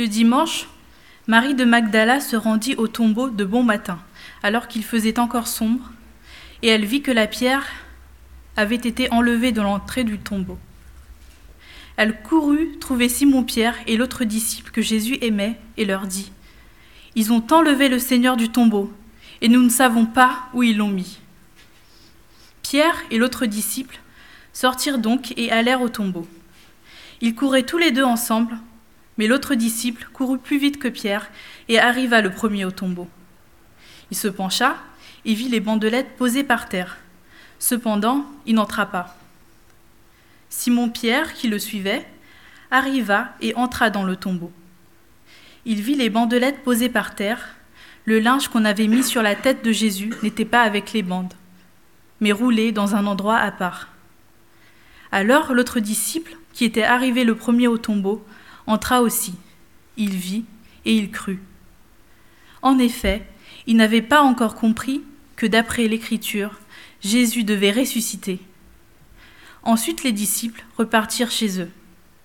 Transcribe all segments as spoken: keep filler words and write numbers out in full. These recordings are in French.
Le dimanche, Marie de Magdala se rendit au tombeau de bon matin, alors qu'il faisait encore sombre, et elle vit que la pierre avait été enlevée de l'entrée du tombeau. Elle courut trouver Simon-Pierre et l'autre disciple que Jésus aimait et leur dit « Ils ont enlevé le Seigneur du tombeau, et nous ne savons pas où ils l'ont mis. » Pierre et l'autre disciple sortirent donc et allèrent au tombeau. Ils couraient tous les deux ensemble, mais l'autre disciple courut plus vite que Pierre et arriva le premier au tombeau. Il se pencha et vit les bandelettes posées par terre. Cependant, il n'entra pas. Simon-Pierre, qui le suivait, arriva et entra dans le tombeau. Il vit les bandelettes posées par terre. Le linge qu'on avait mis sur la tête de Jésus n'était pas avec les bandes, mais roulé dans un endroit à part. Alors l'autre disciple, qui était arrivé le premier au tombeau, entra aussi. Il vit et il crut. En effet, il n'avait pas encore compris que d'après l'Écriture, Jésus devait ressusciter. Ensuite, les disciples repartirent chez eux.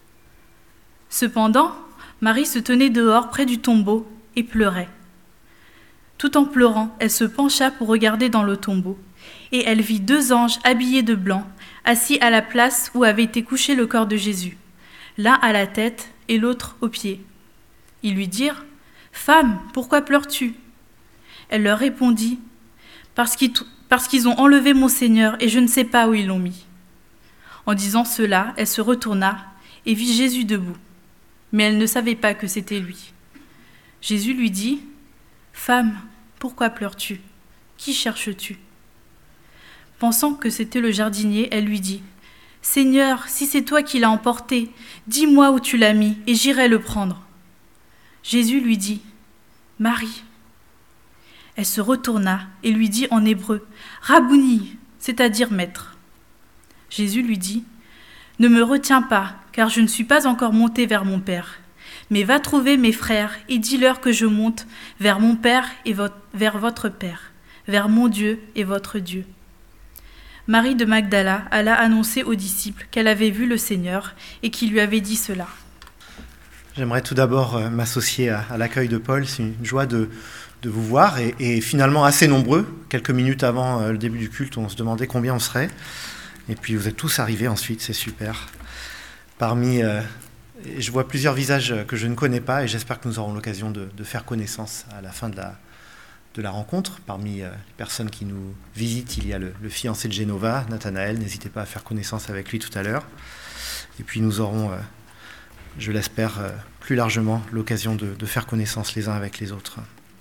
Cependant, Marie se tenait dehors près du tombeau et pleurait. Tout en pleurant, elle se pencha pour regarder dans le tombeau, et elle vit deux anges habillés de blanc, assis à la place où avait été couché le corps de Jésus, l'un à la tête et l'autre aux pieds. Ils lui dirent « Femme, pourquoi pleures-tu » Elle leur répondit « Parce qu'ils, parce qu'ils ont enlevé mon Seigneur et je ne sais pas où ils l'ont mis. » En disant cela, elle se retourna et vit Jésus debout, mais elle ne savait pas que c'était lui. Jésus lui dit « Femme, pourquoi pleures-tu ? Qui cherches-tu » Pensant que c'était le jardinier, elle lui dit « Seigneur, si c'est toi qui l'as emporté, dis-moi où tu l'as mis et j'irai le prendre. » Jésus lui dit « Marie. » Elle se retourna et lui dit en hébreu « Rabouni », c'est-à-dire maître. Jésus lui dit « Ne me retiens pas, car je ne suis pas encore monté vers mon Père. Mais va trouver mes frères et dis-leur que je monte vers mon Père et vo- vers votre Père, vers mon Dieu et votre Dieu. » Marie de Magdala alla annoncer aux disciples qu'elle avait vu le Seigneur et qu'il lui avait dit cela. J'aimerais tout d'abord m'associer à, à l'accueil de Paul. C'est une joie de, de vous voir et, et finalement assez nombreux. Quelques minutes avant le début du culte, on se demandait combien on serait. Et puis vous êtes tous arrivés ensuite, c'est super. Parmi, euh, je vois plusieurs visages que je ne connais pas et j'espère que nous aurons l'occasion de, de faire connaissance à la fin de la, de la rencontre. Parmi euh, les personnes qui nous visitent, il y a le, le fiancé de Genova, Nathanaël. N'hésitez pas à faire connaissance avec lui tout à l'heure. Et puis nous aurons, euh, je l'espère, euh, plus largement l'occasion de, de faire connaissance les uns avec les autres.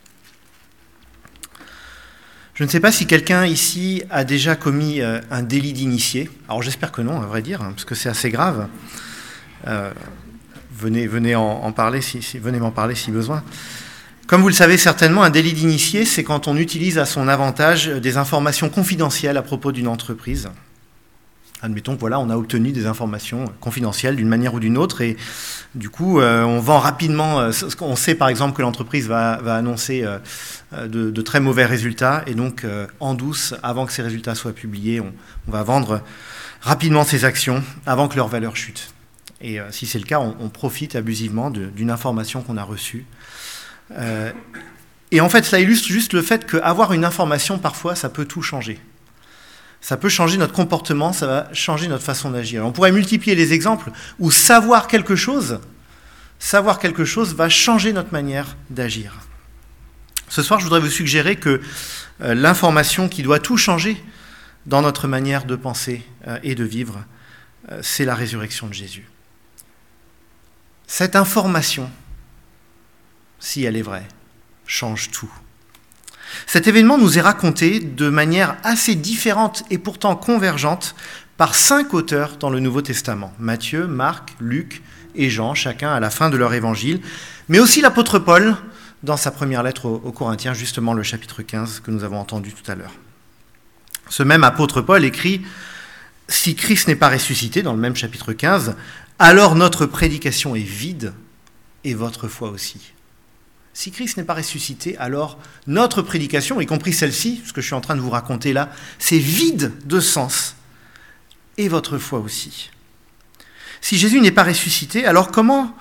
Je ne sais pas si quelqu'un ici a déjà commis euh, un délit d'initié. Alors j'espère que non, à vrai dire, hein, parce que c'est assez grave. Euh, venez, venez en, en parler, si, si, venez m'en parler si besoin. Comme vous le savez certainement, un délit d'initié, c'est quand on utilise à son avantage des informations confidentielles à propos d'une entreprise. Admettons que voilà, on a obtenu des informations confidentielles d'une manière ou d'une autre et du coup, euh, on vend rapidement. Euh, on sait par exemple que l'entreprise va, va annoncer euh, de, de très mauvais résultats et donc euh, en douce, avant que ces résultats soient publiés, on, on va vendre rapidement ces actions avant que leur valeur chute. Et euh, si c'est le cas, on, on profite abusivement de, d'une information qu'on a reçue. Euh, et en fait, cela illustre juste le fait qu'avoir une information, parfois, ça peut tout changer. Ça peut changer notre comportement, ça va changer notre façon d'agir. On pourrait multiplier les exemples où savoir quelque chose, savoir quelque chose va changer notre manière d'agir. Ce soir, je voudrais vous suggérer que euh, l'information qui doit tout changer dans notre manière de penser euh, et de vivre, euh, c'est la résurrection de Jésus. Cette information, si elle est vraie, change tout. Cet événement nous est raconté de manière assez différente et pourtant convergente par cinq auteurs dans le Nouveau Testament. Matthieu, Marc, Luc et Jean, chacun à la fin de leur évangile, mais aussi l'apôtre Paul dans sa première lettre aux Corinthiens, justement le chapitre quinze que nous avons entendu tout à l'heure. Ce même apôtre Paul écrit « Si Christ n'est pas ressuscité », dans le même chapitre quinze, « alors notre prédication est vide et votre foi aussi. » Si Christ n'est pas ressuscité, alors notre prédication, y compris celle-ci, ce que je suis en train de vous raconter là, c'est vide de sens, et votre foi aussi. Si Jésus n'est pas ressuscité, alors comment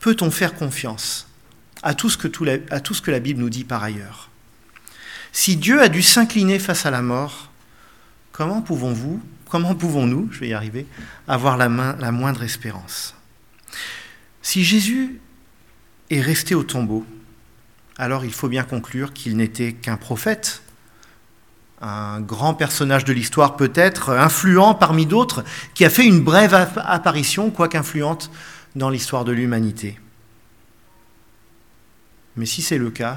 peut-on faire confiance à tout ce que, tout la, à tout ce que la Bible nous dit par ailleurs? Si Dieu a dû s'incliner face à la mort, comment pouvons-vous, comment pouvons-nous, je vais y arriver, avoir la, main, la moindre espérance? Si Jésus est resté au tombeau, alors il faut bien conclure qu'il n'était qu'un prophète, un grand personnage de l'histoire peut-être, influent parmi d'autres, qui a fait une brève apparition, quoique influente, dans l'histoire de l'humanité. Mais si c'est le cas,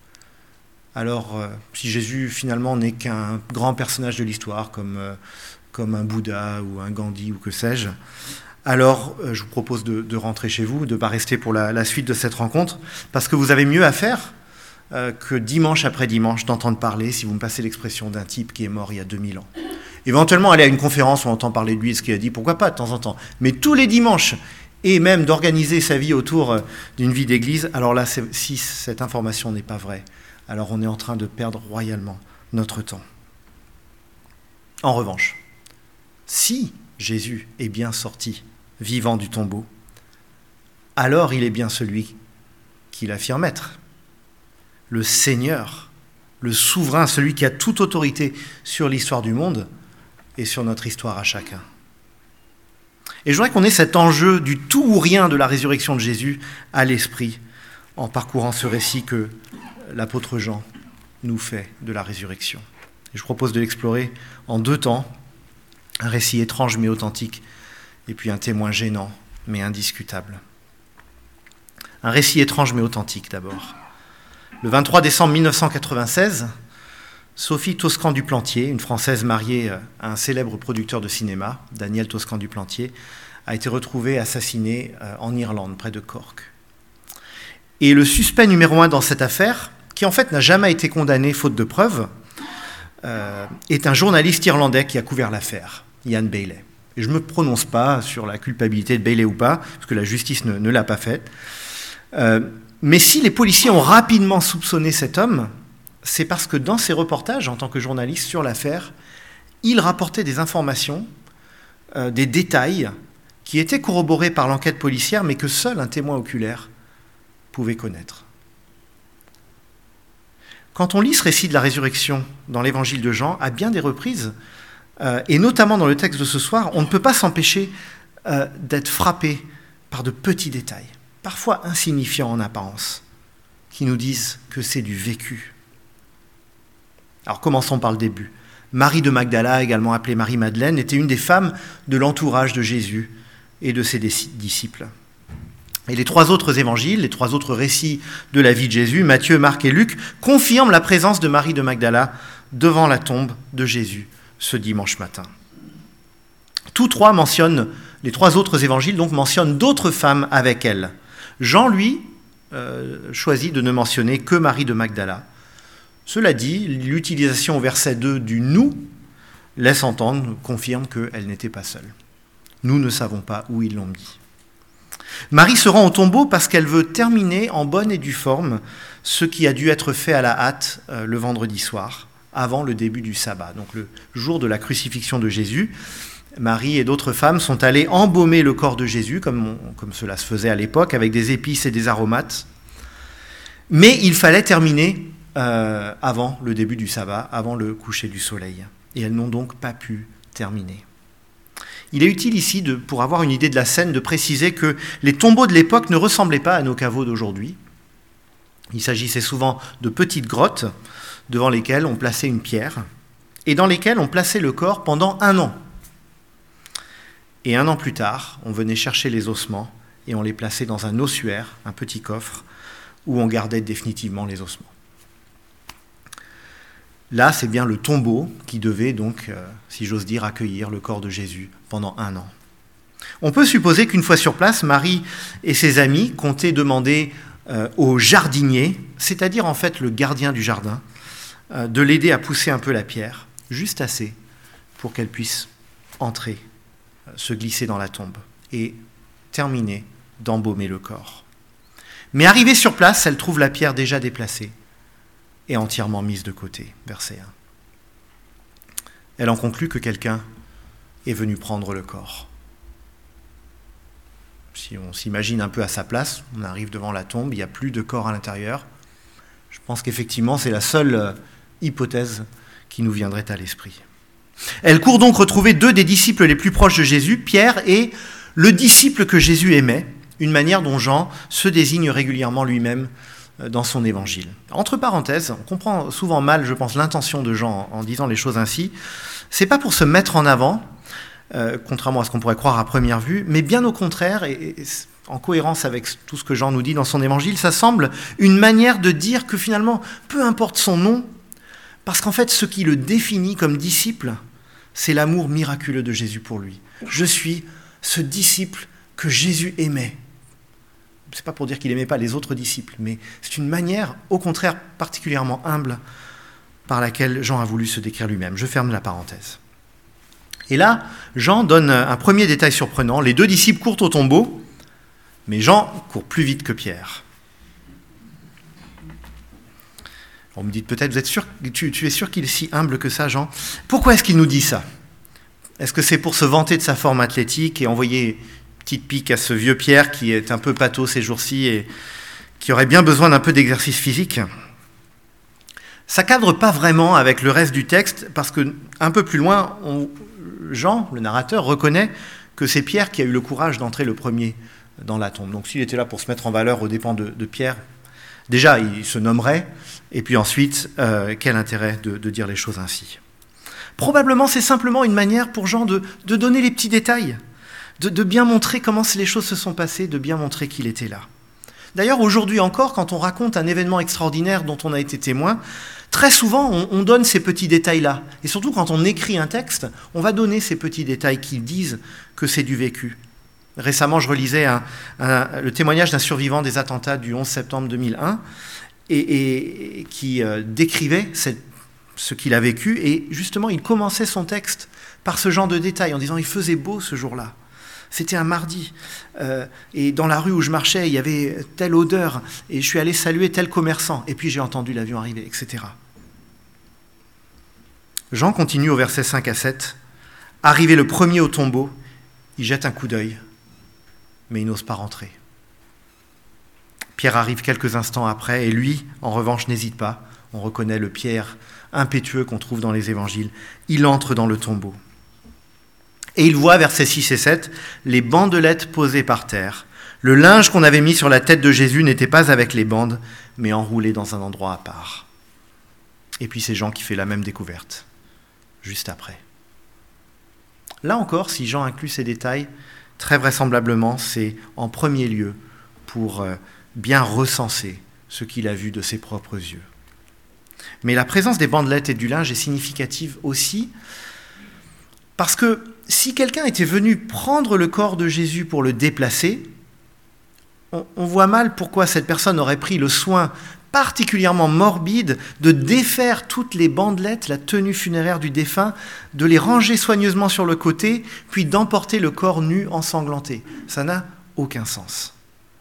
alors euh, si Jésus finalement n'est qu'un grand personnage de l'histoire, comme, euh, comme un Bouddha ou un Gandhi ou que sais-je, alors euh, je vous propose de, de rentrer chez vous, de ne pas rester pour la, la suite de cette rencontre, parce que vous avez mieux à faire euh, que dimanche après dimanche d'entendre parler, si vous me passez l'expression, d'un type qui est mort il y a deux mille ans. Éventuellement aller à une conférence où on entend parler de lui et ce qu'il a dit, pourquoi pas de temps en temps, mais tous les dimanches, et même d'organiser sa vie autour d'une vie d'église, alors là, si cette information n'est pas vraie, alors on est en train de perdre royalement notre temps. En revanche, si Jésus est bien sorti vivant du tombeau, alors il est bien celui qu'il affirme être, le Seigneur, le souverain, celui qui a toute autorité sur l'histoire du monde et sur notre histoire à chacun. Et je voudrais qu'on ait cet enjeu du tout ou rien de la résurrection de Jésus à l'esprit en parcourant ce récit que l'apôtre Jean nous fait de la résurrection. Et je propose de l'explorer en deux temps, un récit étrange mais authentique, et puis un témoin gênant mais indiscutable. Un récit étrange mais authentique d'abord. Le vingt-trois décembre mille neuf cent quatre-vingt-seize, Sophie Toscan du Plantier, une Française mariée à un célèbre producteur de cinéma, Daniel Toscan du Plantier, a été retrouvée assassinée en Irlande, près de Cork. Et le suspect numéro un dans cette affaire, qui en fait n'a jamais été condamné faute de preuves, euh, est un journaliste irlandais qui a couvert l'affaire, Ian Bailey. Et je ne me prononce pas sur la culpabilité de Bailey ou pas, parce que la justice ne, ne l'a pas faite. Euh, mais si les policiers ont rapidement soupçonné cet homme, c'est parce que dans ses reportages, en tant que journaliste sur l'affaire, il rapportait des informations, euh, des détails, qui étaient corroborés par l'enquête policière, mais que seul un témoin oculaire pouvait connaître. Quand on lit ce récit de la résurrection dans l'évangile de Jean, à bien des reprises, euh, et notamment dans le texte de ce soir, on ne peut pas s'empêcher euh, d'être frappé par de petits détails, parfois insignifiants en apparence, qui nous disent que c'est du vécu. Alors commençons par le début. Marie de Magdala, également appelée Marie-Madeleine, était une des femmes de l'entourage de Jésus et de ses disciples. Et les trois autres évangiles, les trois autres récits de la vie de Jésus, Matthieu, Marc et Luc, confirment la présence de Marie de Magdala devant la tombe de Jésus ce dimanche matin. Tous trois mentionnent, les trois autres évangiles donc mentionnent d'autres femmes avec elle. Jean, lui, euh, choisit de ne mentionner que Marie de Magdala. Cela dit, l'utilisation au verset deux du « nous » laisse entendre, confirme qu'elle n'était pas seule. Nous ne savons pas où ils l'ont mis. Marie se rend au tombeau parce qu'elle veut terminer en bonne et due forme ce qui a dû être fait à la hâte euh, le vendredi soir, avant le début du sabbat, donc le jour de la crucifixion de Jésus. Marie et d'autres femmes sont allées embaumer le corps de Jésus, comme, on, comme cela se faisait à l'époque, avec des épices et des aromates. Mais il fallait terminer euh, avant le début du sabbat, avant le coucher du soleil. Et elles n'ont donc pas pu terminer. Il est utile ici, de, pour avoir une idée de la scène, de préciser que les tombeaux de l'époque ne ressemblaient pas à nos caveaux d'aujourd'hui. Il s'agissait souvent de petites grottes devant lesquelles on plaçait une pierre et dans lesquelles on plaçait le corps pendant un an. Et un an plus tard, on venait chercher les ossements et on les plaçait dans un ossuaire, un petit coffre, où on gardait définitivement les ossements. Là, c'est bien le tombeau qui devait donc, euh, si j'ose dire, accueillir le corps de Jésus pendant un an. On peut supposer qu'une fois sur place, Marie et ses amis comptaient demander euh, au jardinier, c'est-à-dire en fait le gardien du jardin, euh, de l'aider à pousser un peu la pierre, juste assez pour qu'elle puisse entrer, euh, se glisser dans la tombe et terminer d'embaumer le corps. Mais arrivée sur place, elle trouve la pierre déjà déplacée et entièrement mise de côté, verset un. Elle en conclut que quelqu'un est venu prendre le corps. Si on s'imagine un peu à sa place, on arrive devant la tombe, il n'y a plus de corps à l'intérieur. Je pense qu'effectivement, c'est la seule hypothèse qui nous viendrait à l'esprit. Elle court donc retrouver deux des disciples les plus proches de Jésus, Pierre et le disciple que Jésus aimait, une manière dont Jean se désigne régulièrement lui-même dans son évangile. Entre parenthèses, on comprend souvent mal, je pense, l'intention de Jean en disant les choses ainsi. C'est pas pour se mettre en avant, euh, contrairement à ce qu'on pourrait croire à première vue, mais bien au contraire, et, et en cohérence avec tout ce que Jean nous dit dans son évangile, ça semble une manière de dire que finalement, peu importe son nom, parce qu'en fait, ce qui le définit comme disciple, c'est l'amour miraculeux de Jésus pour lui. Je suis ce disciple que Jésus aimait. Ce n'est pas pour dire qu'il n'aimait pas les autres disciples, mais c'est une manière, au contraire, particulièrement humble, par laquelle Jean a voulu se décrire lui-même. Je ferme la parenthèse. Et là, Jean donne un premier détail surprenant. Les deux disciples courent au tombeau, mais Jean court plus vite que Pierre. On me dit peut-être, vous êtes sûr, tu, tu es sûr qu'il est si humble que ça, Jean ? Pourquoi est-ce qu'il nous dit ça ? Est-ce que c'est pour se vanter de sa forme athlétique et envoyer une petite pique à ce vieux Pierre qui est un peu pâteau ces jours-ci et qui aurait bien besoin d'un peu d'exercice physique ? Ça cadre pas vraiment avec le reste du texte parce que un peu plus loin, on, Jean, le narrateur, reconnaît que c'est Pierre qui a eu le courage d'entrer le premier dans la tombe. Donc s'il était là pour se mettre en valeur aux dépens de, de Pierre, déjà il se nommerait, et puis ensuite, euh, quel intérêt de, de dire les choses ainsi ? Probablement c'est simplement une manière pour Jean de, de donner les petits détails, de, de bien montrer comment les choses se sont passées, de bien montrer qu'il était là. D'ailleurs, aujourd'hui encore, quand on raconte un événement extraordinaire dont on a été témoin, très souvent, on, on donne ces petits détails-là. Et surtout, quand on écrit un texte, on va donner ces petits détails qui disent que c'est du vécu. Récemment, je relisais un, un, le témoignage d'un survivant des attentats du onze septembre deux mille un et, et, et qui euh, décrivait cette, ce qu'il a vécu. Et justement, il commençait son texte par ce genre de détails en disant « il faisait beau ce jour-là ». C'était un mardi, euh, et dans la rue où je marchais, il y avait telle odeur, et je suis allé saluer tel commerçant, et puis j'ai entendu l'avion arriver, et cetera. Jean continue au verset cinq à sept. « Arrivé le premier au tombeau, il jette un coup d'œil, mais il n'ose pas rentrer. Pierre arrive quelques instants après, et lui, en revanche, n'hésite pas. On reconnaît le Pierre impétueux qu'on trouve dans les évangiles. Il entre dans le tombeau. Et il voit, versets six et sept, les bandelettes posées par terre. Le linge qu'on avait mis sur la tête de Jésus n'était pas avec les bandes, mais enroulé dans un endroit à part. Et puis c'est Jean qui fait la même découverte, juste après. Là encore, si Jean inclut ces détails, très vraisemblablement, c'est en premier lieu pour bien recenser ce qu'il a vu de ses propres yeux. Mais la présence des bandelettes et du linge est significative aussi parce que si quelqu'un était venu prendre le corps de Jésus pour le déplacer, on, on voit mal pourquoi cette personne aurait pris le soin particulièrement morbide de défaire toutes les bandelettes, la tenue funéraire du défunt, de les ranger soigneusement sur le côté, puis d'emporter le corps nu ensanglanté. Ça n'a aucun sens.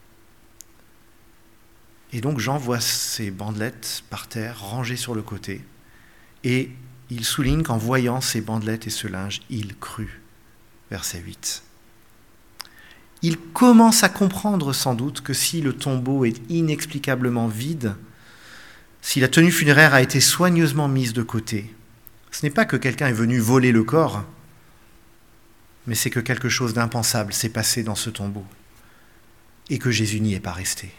Et donc Jean voit ces bandelettes par terre, rangées sur le côté, et il souligne qu'en voyant ces bandelettes et ce linge, il crut. Verset huit. Il commence à comprendre sans doute que si le tombeau est inexplicablement vide, si la tenue funéraire a été soigneusement mise de côté, ce n'est pas que quelqu'un est venu voler le corps, mais c'est que quelque chose d'impensable s'est passé dans ce tombeau et que Jésus n'y est pas resté.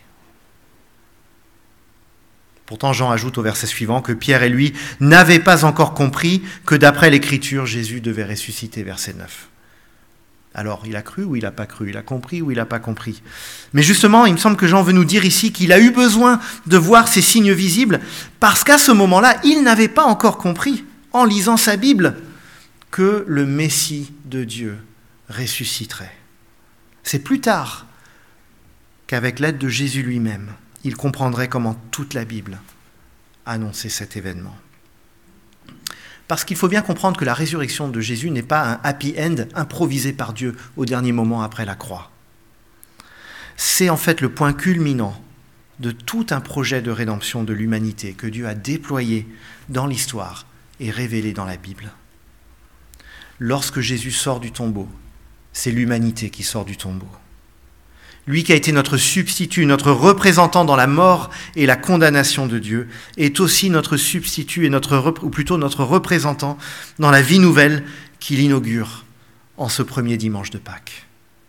Pourtant, Jean ajoute au verset suivant que Pierre et lui n'avaient pas encore compris que d'après l'Écriture, Jésus devait ressusciter, verset neuf. Alors, il a cru ou il n'a pas cru ? Il a compris ou il n'a pas compris ? Mais justement, il me semble que Jean veut nous dire ici qu'il a eu besoin de voir ces signes visibles parce qu'à ce moment-là, il n'avait pas encore compris, en lisant sa Bible, que le Messie de Dieu ressusciterait. C'est plus tard qu'avec l'aide de Jésus lui-même, il comprendrait comment toute la Bible annonçait cet événement. Parce qu'il faut bien comprendre que la résurrection de Jésus n'est pas un happy end improvisé par Dieu au dernier moment après la croix. C'est en fait le point culminant de tout un projet de rédemption de l'humanité que Dieu a déployé dans l'histoire et révélé dans la Bible. Lorsque Jésus sort du tombeau, c'est l'humanité qui sort du tombeau. lui qui a été notre substitut, notre représentant dans la mort et la condamnation de Dieu, est aussi notre substitut, et notre, ou plutôt notre représentant dans la vie nouvelle qu'il inaugure en ce premier dimanche de Pâques.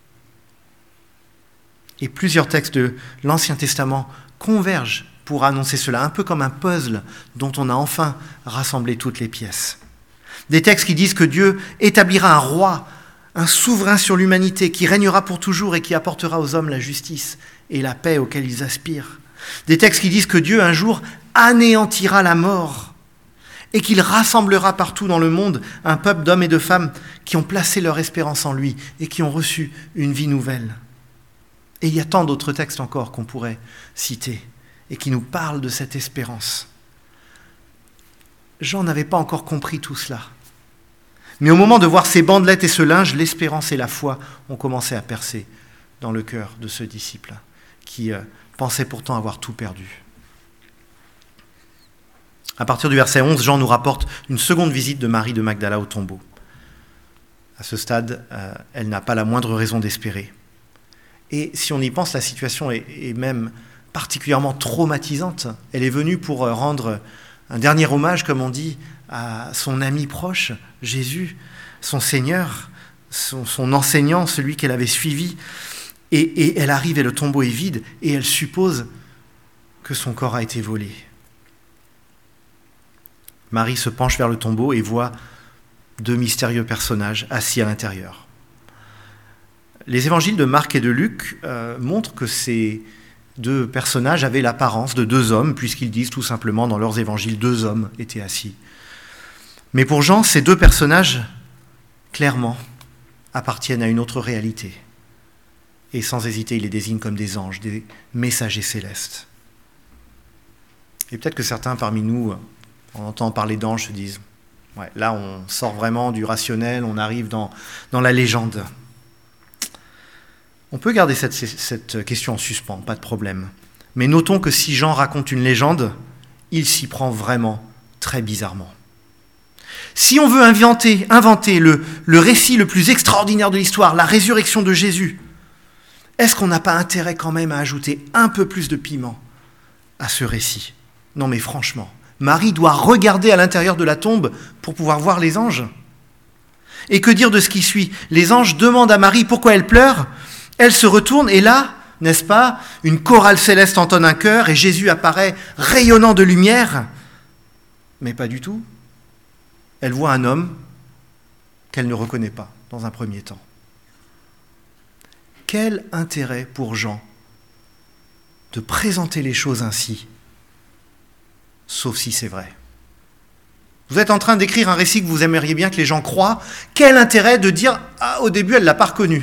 Et plusieurs textes de l'Ancien Testament convergent pour annoncer cela, un peu comme un puzzle dont on a enfin rassemblé toutes les pièces. Des textes qui disent que Dieu établira un roi, un souverain sur l'humanité qui régnera pour toujours et qui apportera aux hommes la justice et la paix auxquelles ils aspirent. Des textes qui disent que Dieu un jour anéantira la mort et qu'il rassemblera partout dans le monde un peuple d'hommes et de femmes qui ont placé leur espérance en lui et qui ont reçu une vie nouvelle. Et il y a tant d'autres textes encore qu'on pourrait citer et qui nous parlent de cette espérance. Jean n'avait pas encore compris tout cela. Mais au moment de voir ces bandelettes et ce linge, l'espérance et la foi ont commencé à percer dans le cœur de ce disciple qui euh, pensait pourtant avoir tout perdu. À partir du verset onze, Jean nous rapporte une seconde visite de Marie de Magdala au tombeau. À ce stade, euh, elle n'a pas la moindre raison d'espérer. Et si on y pense, la situation est, est même particulièrement traumatisante. Elle est venue pour rendre un dernier hommage, comme on dit, à son ami proche, Jésus, son Seigneur, son, son enseignant, celui qu'elle avait suivi. Et, et elle arrive et le tombeau est vide et elle suppose que son corps a été volé. Marie se penche vers le tombeau et voit deux mystérieux personnages assis à l'intérieur. Les évangiles de Marc et de Luc euh, montrent que ces deux personnages avaient l'apparence de deux hommes, puisqu'ils disent tout simplement dans leurs évangiles deux hommes étaient assis. Mais pour Jean, ces deux personnages, clairement, appartiennent à une autre réalité. Et sans hésiter, il les désigne comme des anges, des messagers célestes. Et peut-être que certains parmi nous, en entendant parler d'anges, se disent « ouais, là on sort vraiment du rationnel, on arrive dans, dans la légende ». On peut garder cette, cette question en suspens, pas de problème. Mais notons que si Jean raconte une légende, il s'y prend vraiment très bizarrement. Si on veut inventer, inventer le, le récit le plus extraordinaire de l'histoire, la résurrection de Jésus, est-ce qu'on n'a pas intérêt quand même à ajouter un peu plus de piment à ce récit ? Non mais franchement, Marie doit regarder à l'intérieur de la tombe pour pouvoir voir les anges. Et que dire de ce qui suit ? Les anges demandent à Marie pourquoi elle pleure. Elle se retourne et là, n'est-ce pas, une chorale céleste entonne un chœur et Jésus apparaît rayonnant de lumière. Mais pas du tout. Elle voit un homme qu'elle ne reconnaît pas dans un premier temps. Quel intérêt pour Jean de présenter les choses ainsi, sauf si c'est vrai. Vous êtes en train d'écrire un récit que vous aimeriez bien que les gens croient. Quel intérêt de dire « Ah, au début, elle ne l'a pas reconnu ».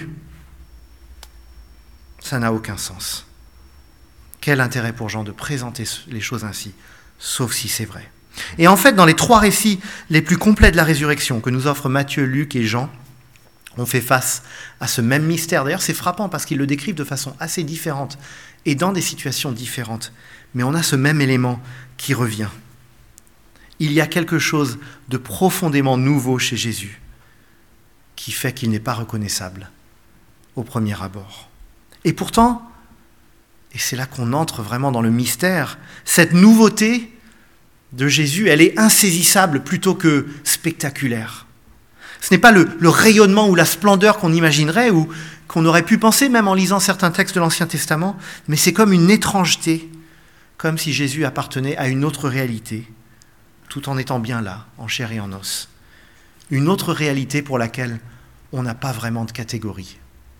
Ça n'a aucun sens. Quel intérêt pour Jean de présenter les choses ainsi, sauf si c'est vrai. Et en fait, dans les trois récits les plus complets de la résurrection que nous offrent Matthieu, Luc et Jean, on fait face à ce même mystère. D'ailleurs, c'est frappant parce qu'ils le décrivent de façon assez différente et dans des situations différentes. Mais on a ce même élément qui revient. Il y a quelque chose de profondément nouveau chez Jésus qui fait qu'il n'est pas reconnaissable au premier abord. Et pourtant, et c'est là qu'on entre vraiment dans le mystère, cette nouveauté de Jésus, elle est insaisissable plutôt que spectaculaire. Ce n'est pas le, le rayonnement ou la splendeur qu'on imaginerait ou qu'on aurait pu penser même en lisant certains textes de l'Ancien Testament, mais c'est comme une étrangeté, comme si Jésus appartenait à une autre réalité, tout en étant bien là, en chair et en os. Une autre réalité pour laquelle on n'a pas vraiment de catégorie.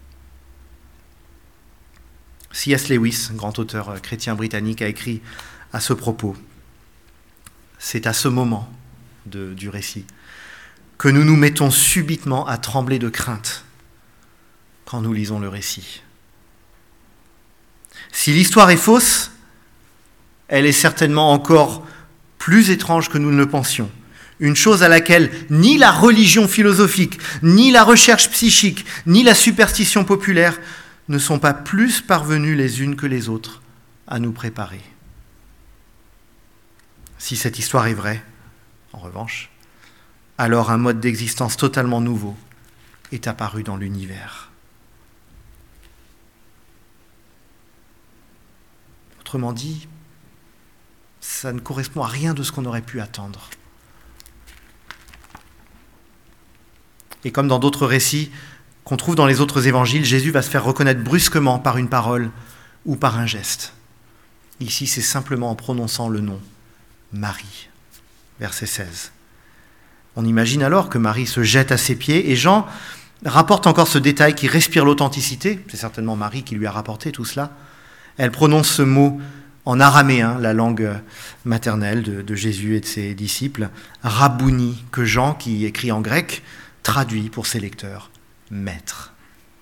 C S Lewis, grand auteur chrétien britannique, a écrit à ce propos. C'est à ce moment de, du récit que nous nous mettons subitement à trembler de crainte quand nous lisons le récit. Si l'histoire est fausse, elle est certainement encore plus étrange que nous ne le pensions. Une chose à laquelle ni la religion philosophique, ni la recherche psychique, ni la superstition populaire ne sont pas plus parvenues les unes que les autres à nous préparer. Si cette histoire est vraie, en revanche, alors un mode d'existence totalement nouveau est apparu dans l'univers. Autrement dit, ça ne correspond à rien de ce qu'on aurait pu attendre. Et comme dans d'autres récits qu'on trouve dans les autres évangiles, Jésus va se faire reconnaître brusquement par une parole ou par un geste. Ici, c'est simplement en prononçant le nom Marie. Verset seize. On imagine alors que Marie se jette à ses pieds et Jean rapporte encore ce détail qui respire l'authenticité. C'est certainement Marie qui lui a rapporté tout cela. Elle prononce ce mot en araméen, la langue maternelle de, de Jésus et de ses disciples, Rabouni, que Jean, qui écrit en grec, traduit pour ses lecteurs, maître.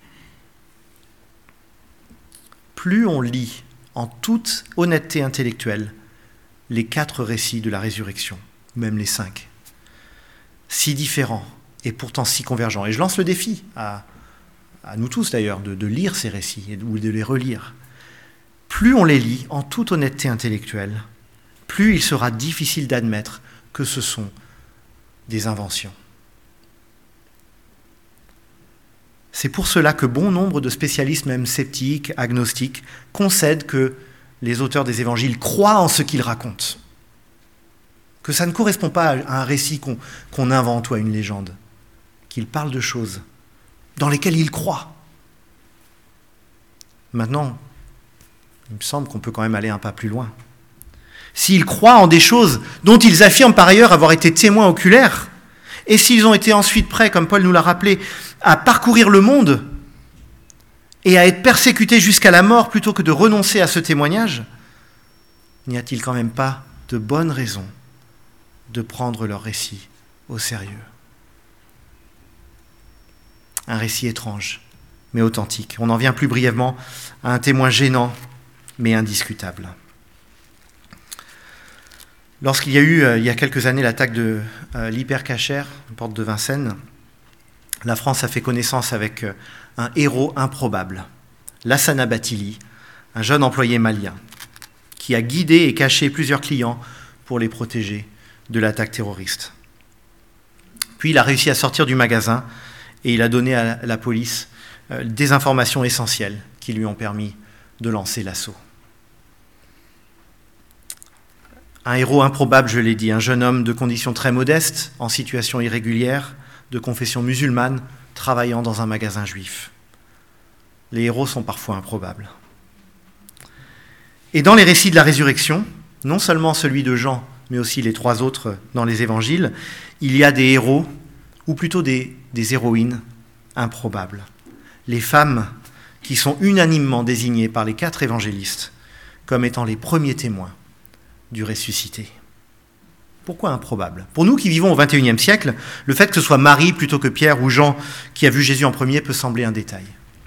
Plus on lit en toute honnêteté intellectuelle les quatre récits de la résurrection, même les cinq, si différents et pourtant si convergents. Et je lance le défi à, à nous tous d'ailleurs de, de lire ces récits ou de les relire. Plus on les lit en toute honnêteté intellectuelle, plus il sera difficile d'admettre que ce sont des inventions. C'est pour cela que bon nombre de spécialistes, même sceptiques, agnostiques, concèdent que les auteurs des évangiles croient en ce qu'ils racontent. Que ça ne correspond pas à un récit qu'on, qu'on invente ou à une légende. Qu'ils parlent de choses dans lesquelles ils croient. Maintenant, il me semble qu'on peut quand même aller un pas plus loin. S'ils croient en des choses dont ils affirment par ailleurs avoir été témoins oculaires, et s'ils ont été ensuite prêts, comme Paul nous l'a rappelé, à parcourir le monde et à être persécutés jusqu'à la mort plutôt que de renoncer à ce témoignage, n'y a-t-il quand même pas de bonnes raisons de prendre leur récit au sérieux? Un récit étrange, mais authentique. On en vient plus brièvement à un témoin gênant, mais indiscutable. Lorsqu'il y a eu, euh, il y a quelques années, l'attaque de euh, l'Hypercacher, porte de Vincennes, la France a fait connaissance avec euh, un héros improbable, Lassana Bathily, un jeune employé malien, qui a guidé et caché plusieurs clients pour les protéger de l'attaque terroriste. Puis il a réussi à sortir du magasin et il a donné à la police euh, des informations essentielles qui lui ont permis de lancer l'assaut. Un héros improbable, je l'ai dit, un jeune homme de conditions très modestes, en situation irrégulière, de confession musulmane, travaillant dans un magasin juif. Les héros sont parfois improbables. Et dans les récits de la résurrection, non seulement celui de Jean, mais aussi les trois autres dans les évangiles, il y a des héros, ou plutôt des, des héroïnes improbables. Les femmes qui sont unanimement désignées par les quatre évangélistes comme étant les premiers témoins du ressuscité. Pourquoi improbable ? Pour nous qui vivons au vingt et unième siècle, le fait que ce soit Marie plutôt que Pierre ou Jean qui a vu Jésus en premier peut sembler un détail.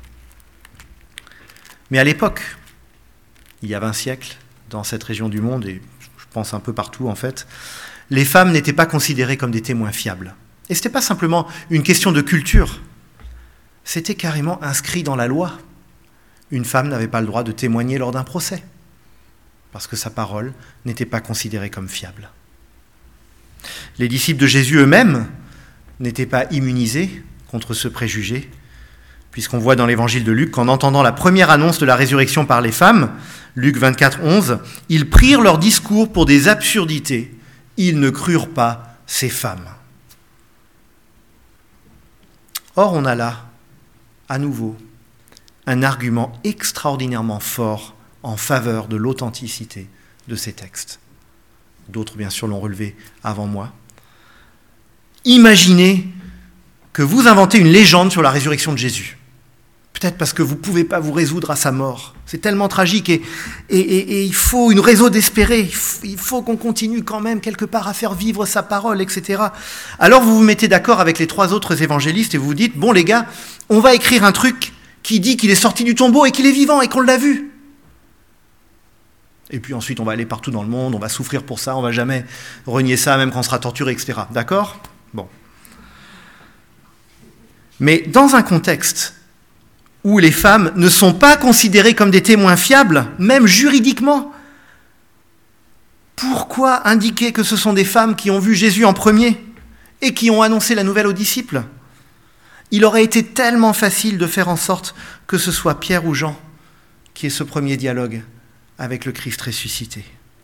Mais à l'époque, il y a vingt siècles, dans cette région du monde, et je pense un peu partout en fait, les femmes n'étaient pas considérées comme des témoins fiables. Et ce n'était pas simplement une question de culture, c'était carrément inscrit dans la loi. Une femme n'avait pas le droit de témoigner lors d'un procès, parce que sa parole n'était pas considérée comme fiable. Les disciples de Jésus eux-mêmes n'étaient pas immunisés contre ce préjugé, puisqu'on voit dans l'évangile de Luc qu'en entendant la première annonce de la résurrection par les femmes, Luc vingt-quatre, onze, ils prirent leur discours pour des absurdités. Ils ne crurent pas ces femmes. Or, on a là, à nouveau, un argument extraordinairement fort en faveur de l'authenticité de ces textes. D'autres, bien sûr, l'ont relevé avant moi. Imaginez que vous inventez une légende sur la résurrection de Jésus. Peut-être parce que vous ne pouvez pas vous résoudre à sa mort. C'est tellement tragique et, et, et, et il faut une raison d'espérer. Il faut, il faut qu'on continue quand même quelque part à faire vivre sa parole, et cetera. Alors vous vous mettez d'accord avec les trois autres évangélistes et vous vous dites, bon les gars, on va écrire un truc qui dit qu'il est sorti du tombeau et qu'il est vivant et qu'on l'a vu. Et puis ensuite, on va aller partout dans le monde, on va souffrir pour ça, on ne va jamais renier ça, même quand on sera torturé, et cetera. D'accord ? Bon. Mais dans un contexte où les femmes ne sont pas considérées comme des témoins fiables, même juridiquement, pourquoi indiquer que ce sont des femmes qui ont vu Jésus en premier et qui ont annoncé la nouvelle aux disciples ? Il aurait été tellement facile de faire en sorte que ce soit Pierre ou Jean qui ait ce premier dialogue avec le Christ ressuscité.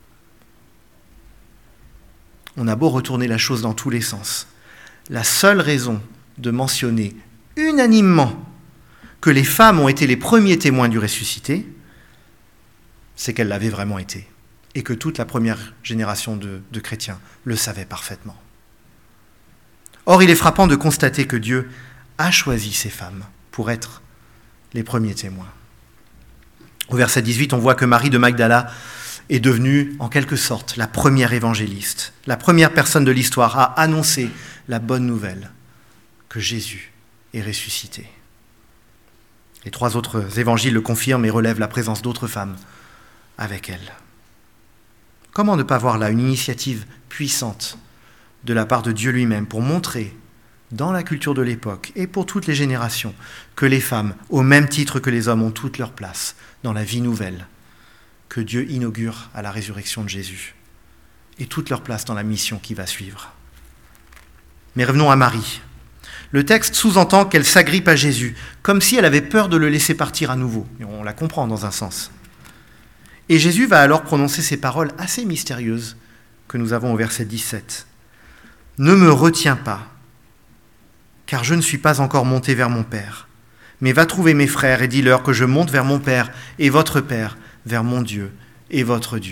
On a beau retourner la chose dans tous les sens. La seule raison de mentionner unanimement que les femmes ont été les premiers témoins du ressuscité, c'est qu'elles l'avaient vraiment été, et que toute la première génération de, de chrétiens le savait parfaitement. Or, il est frappant de constater que Dieu a choisi ces femmes pour être les premiers témoins. Au verset dix-huit, on voit que Marie de Magdala est devenue, en quelque sorte, la première évangéliste, la première personne de l'histoire à annoncer la bonne nouvelle que Jésus est ressuscité. Les trois autres évangiles le confirment et relèvent la présence d'autres femmes avec elle. Comment ne pas voir là une initiative puissante de la part de Dieu lui-même pour montrer, dans la culture de l'époque et pour toutes les générations, que les femmes, au même titre que les hommes, ont toute leur place dans la vie nouvelle que Dieu inaugure à la résurrection de Jésus, et toute leur place dans la mission qui va suivre. Mais revenons à Marie. Le texte sous-entend qu'elle s'agrippe à Jésus, comme si elle avait peur de le laisser partir à nouveau. Et on la comprend dans un sens. Et Jésus va alors prononcer ces paroles assez mystérieuses que nous avons au verset dix-sept. « Ne me retiens pas, car je ne suis pas encore monté vers mon Père, mais va trouver mes frères et dis-leur que je monte vers mon Père et votre Père, vers mon Dieu et votre Dieu. »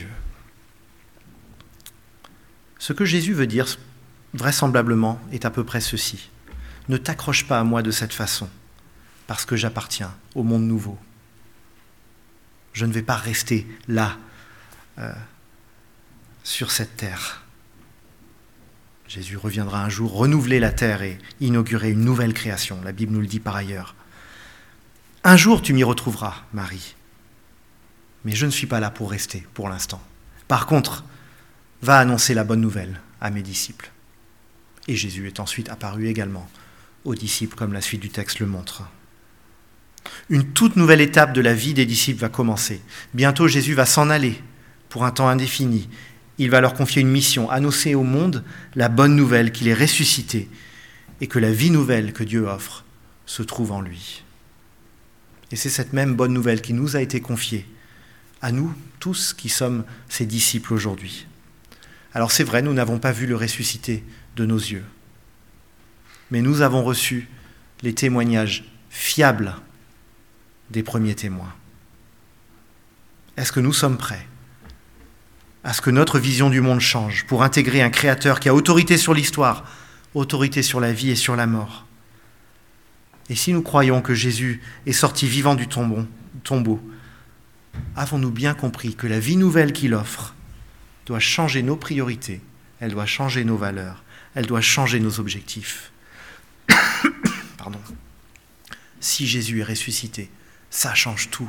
Ce que Jésus veut dire, vraisemblablement, est à peu près ceci. Ne t'accroche pas à moi de cette façon, parce que j'appartiens au monde nouveau. Je ne vais pas rester là, euh, sur cette terre. Jésus reviendra un jour renouveler la terre et inaugurer une nouvelle création. La Bible nous le dit par ailleurs. Un jour, tu m'y retrouveras, Marie. Mais je ne suis pas là pour rester, pour l'instant. Par contre, va annoncer la bonne nouvelle à mes disciples. Et Jésus est ensuite apparu également aux disciples, comme la suite du texte le montre. Une toute nouvelle étape de la vie des disciples va commencer. Bientôt, Jésus va s'en aller pour un temps indéfini. Il va leur confier une mission, annoncer au monde la bonne nouvelle qu'il est ressuscité et que la vie nouvelle que Dieu offre se trouve en lui. Et c'est cette même bonne nouvelle qui nous a été confiée, à nous tous qui sommes ses disciples aujourd'hui. Alors c'est vrai, nous n'avons pas vu le ressuscité de nos yeux, mais nous avons reçu les témoignages fiables des premiers témoins. Est-ce que nous sommes prêts à ce que notre vision du monde change pour intégrer un Créateur qui a autorité sur l'histoire, autorité sur la vie et sur la mort? Et si nous croyons que Jésus est sorti vivant du tombeau, tombeau, avons-nous bien compris que la vie nouvelle qu'il offre doit changer nos priorités, elle doit changer nos valeurs, elle doit changer nos objectifs? Pardon. Si Jésus est ressuscité, ça change tout.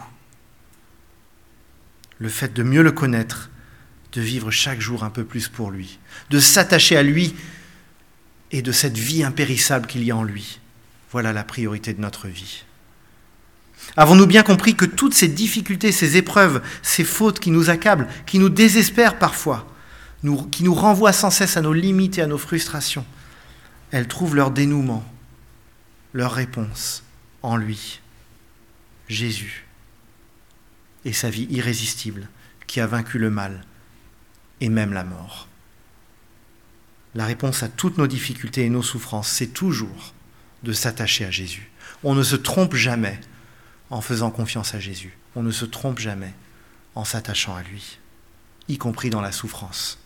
Le fait de mieux le connaître, de vivre chaque jour un peu plus pour lui, de s'attacher à lui et de cette vie impérissable qu'il y a en lui. Voilà la priorité de notre vie. Avons-nous bien compris que toutes ces difficultés, ces épreuves, ces fautes qui nous accablent, qui nous désespèrent parfois, nous, qui nous renvoient sans cesse à nos limites et à nos frustrations, elles trouvent leur dénouement, leur réponse en lui, Jésus, et sa vie irrésistible qui a vaincu le mal et même la mort. La réponse à toutes nos difficultés et nos souffrances, c'est toujours de s'attacher à Jésus. On ne se trompe jamais en faisant confiance à Jésus. On ne se trompe jamais en s'attachant à lui, y compris dans la souffrance.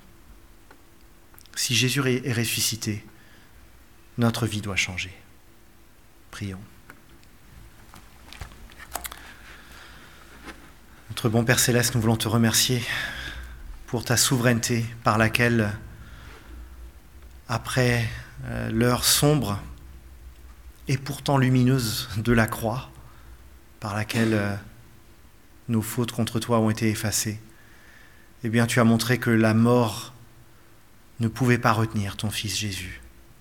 Si Jésus est ressuscité, notre vie doit changer. Prions. Notre bon Père Céleste, nous voulons te remercier pour ta souveraineté par laquelle, après euh, l'heure sombre et pourtant lumineuse de la croix, par laquelle euh, nos fautes contre toi ont été effacées, eh bien tu as montré que la mort ne pouvait pas retenir ton Fils Jésus.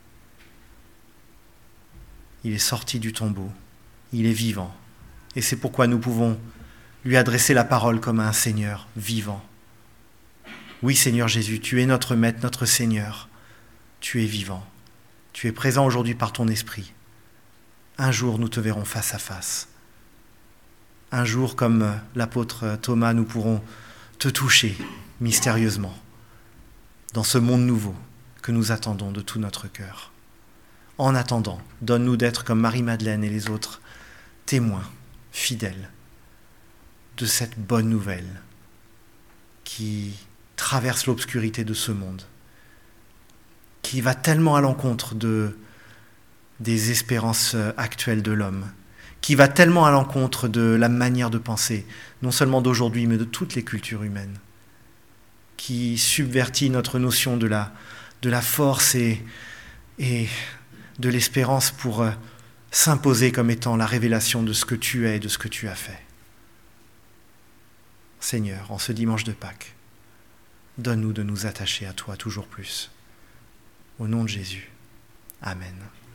Il est sorti du tombeau, il est vivant, et c'est pourquoi nous pouvons lui adresser la parole comme à un Seigneur vivant. Oui, Seigneur Jésus, tu es notre Maître, notre Seigneur. Tu es vivant. Tu es présent aujourd'hui par ton Esprit. Un jour, nous te verrons face à face. un jour, comme l'apôtre Thomas, nous pourrons te toucher mystérieusement dans ce monde nouveau que nous attendons de tout notre cœur. En attendant, donne-nous d'être comme Marie-Madeleine et les autres témoins fidèles de cette bonne nouvelle qui traverse l'obscurité de ce monde, qui va tellement à l'encontre de, des espérances actuelles de l'homme, qui va tellement à l'encontre de la manière de penser, non seulement d'aujourd'hui, mais de toutes les cultures humaines, qui subvertit notre notion de la, de la force et, et de l'espérance pour euh, s'imposer comme étant la révélation de ce que tu es et de ce que tu as fait. Seigneur, en ce dimanche de Pâques, donne-nous de nous attacher à toi toujours plus. Au nom de Jésus. Amen.